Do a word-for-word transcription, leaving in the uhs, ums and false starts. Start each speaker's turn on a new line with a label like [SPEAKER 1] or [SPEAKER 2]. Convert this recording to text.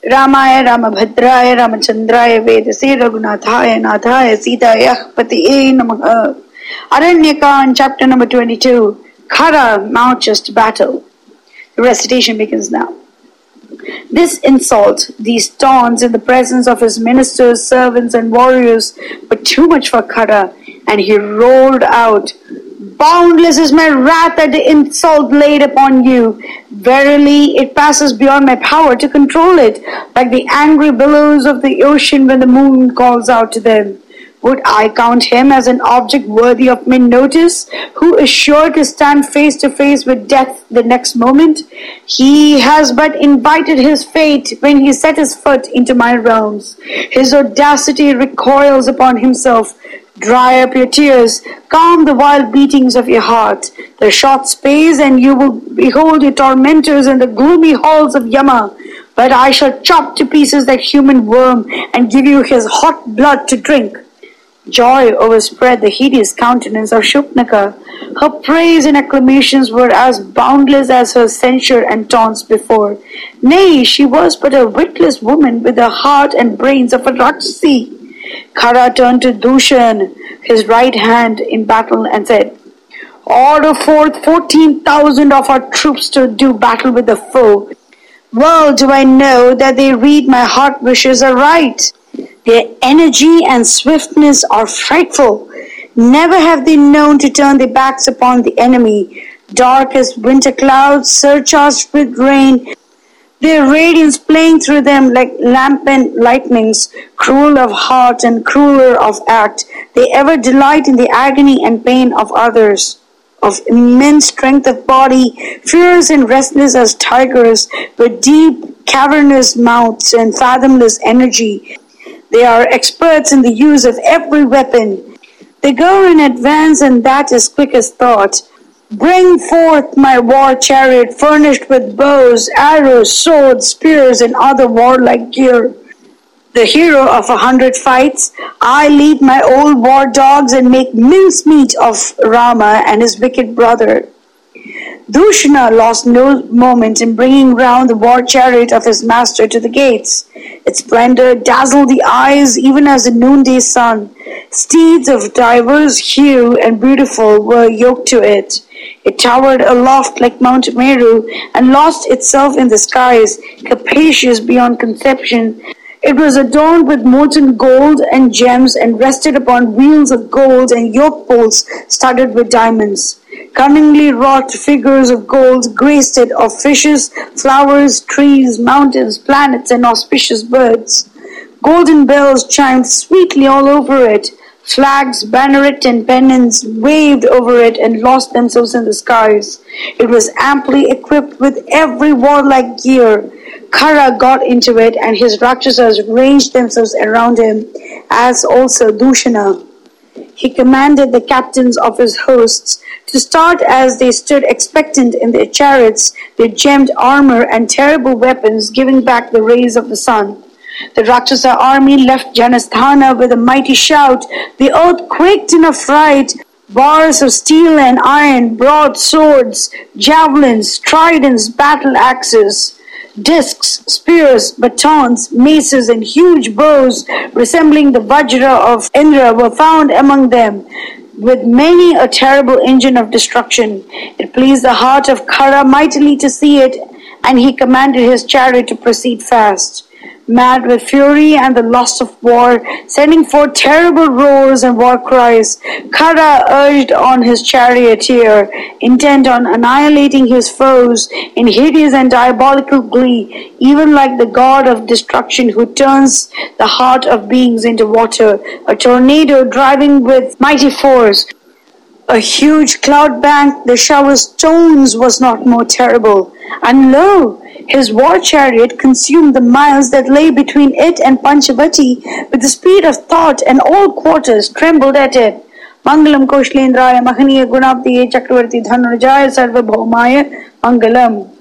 [SPEAKER 1] रामाय रामभद्राय रामचंद्राय वेदसे रघुनाथाय नाथाय सीताय पतिये नमः. Aranyaka, chapter number twenty-two. Khara marches to battle. The recitation begins now. This insult, these taunts in the presence of his ministers, servants, and warriors were too much for Khara, and he roared out, "Boundless is my wrath at the insult laid upon you. Verily, it passes beyond my power to control it, like the angry billows of the ocean when the moon calls out to them. Would I count him as an object worthy of my notice, who is sure to stand face to face with death the next moment? He has but invited his fate when he set his foot into my realms. His audacity recoils upon himself. Dry up your tears, calm the wild beatings of your heart. The short space, and you will behold your tormentors in the gloomy halls of Yama. But I shall chop to pieces that human worm, and give you his hot blood to drink." Joy overspread the hideous countenance of Shupnaka. Her praise and acclamations were as boundless as her censure and taunts before. Nay, she was but a witless woman with the heart and brains of a Rakshasi. Khara turned to Dushan, his right hand in battle, and said, "Order forth fourteen thousand of our troops to do battle with the foe. Well do I know that they read my heart wishes aright. Their energy and swiftness are frightful. Never have they known to turn their backs upon the enemy. Dark as winter clouds, surcharged with rain, their radiance playing through them like lampent lightnings, cruel of heart and crueler of act, they ever delight in the agony and pain of others. Of immense strength of body, fierce and restless as tigers, with deep, cavernous mouths and fathomless energy. They are experts in the use of every weapon. They go in advance, and that is quick as thought. Bring forth my war chariot furnished with bows, arrows, swords, spears, and other warlike gear. The hero of a hundred fights, I lead my old war dogs and make mincemeat of Rama and his wicked brother." Dushana lost no moment in bringing round the war chariot of his master to the gates. Its splendor dazzled the eyes even as the noonday sun. Steeds of diverse hue and beautiful were yoked to it. It towered aloft like Mount Meru and lost itself in the skies, capacious beyond conception. It was adorned with molten gold and gems and rested upon wheels of gold and yoke poles studded with diamonds. Cunningly wrought figures of gold graced it, of fishes, flowers, trees, mountains, planets, and auspicious birds. Golden bells chimed sweetly all over it. Flags, banneret, and pennons waved over it and lost themselves in the skies. It was amply equipped with every warlike gear. Khara got into it, and his Rakshasas ranged themselves around him, as also Dushana. He commanded the captains of his hosts to start as they stood expectant in their chariots, their gemmed armor and terrible weapons giving back the rays of the sun. The Rakshasa army left Janasthana with a mighty shout. The earth quaked in affright. Bars of steel and iron, broad swords, javelins, tridents, battle axes, discs, spears, batons, maces, and huge bows resembling the Vajra of Indra were found among them, with many a terrible engine of destruction. It pleased the heart of Khara mightily to see it, and he commanded his chariot to proceed fast. Mad with fury and the lust of war, sending forth terrible roars and war cries, Khara urged on his charioteer, intent on annihilating his foes in hideous and diabolical glee, even like the god of destruction who turns the heart of beings into water, a tornado driving with mighty force. A huge cloud bank, the shower stones, was not more terrible. And lo, his war chariot consumed the miles that lay between it and Panchavati with the speed of thought, and all quarters trembled at it. Mangalam Koshlendraya Mahaniya Gunabdiye Chakravarti Dhanurjaya Sarvabhaumaya Mangalam.